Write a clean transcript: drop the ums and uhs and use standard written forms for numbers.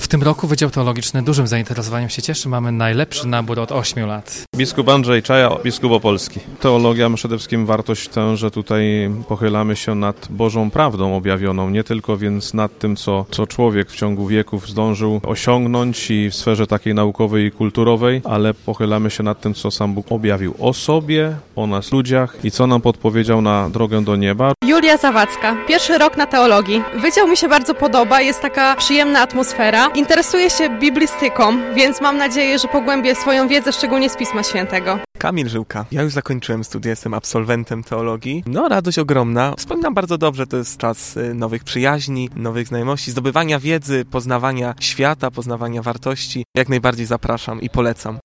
tym roku Wydział Teologiczny dużym zainteresowaniem się cieszy. Mamy najlepszy nabór od 8 lat. Biskup Andrzej Czaja, biskup opolski. Teologia ma przede wszystkim wartość tę, że tutaj pochylamy się nad Bożą prawdą objawioną, nie tylko więc nad tym, co człowiek w ciągu wieków zdążył osiągnąć i w sferze takiej naukowej i kulturowej, ale pochylamy się nad tym, co sam Bóg objawił o sobie, o nas ludziach i co nam podpowiedział na drogę do nieba. Julia Zawadzka. Pierwszy rok na teologii. Wydział mi się bardzo podoba, jest taka przyjemna atmosfera. Interesuję się biblistyką, więc mam nadzieję, że pogłębię swoją wiedzę, szczególnie z Pisma Świętego. Kamil Żyłka. Ja już zakończyłem studia, jestem absolwentem teologii. Radość ogromna. Wspominam bardzo dobrze, to jest czas nowych przyjaźni, nowych znajomości, zdobywania wiedzy, poznawania świata, poznawania wartości. Jak najbardziej zapraszam i polecam.